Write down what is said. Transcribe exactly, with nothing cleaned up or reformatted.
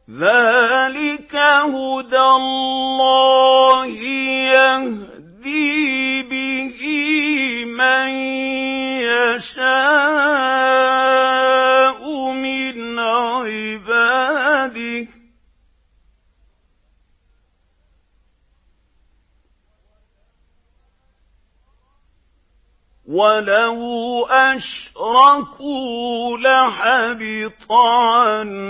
ذَٰلِكَ هُدَى اللَّهِ يَهْدِي بِهِ مَن يَشَاءُ مِنْ عِبَادِهِ ۚ وَلَوْ أَشْرَكُوا لَحَبِطَ عَنْهُم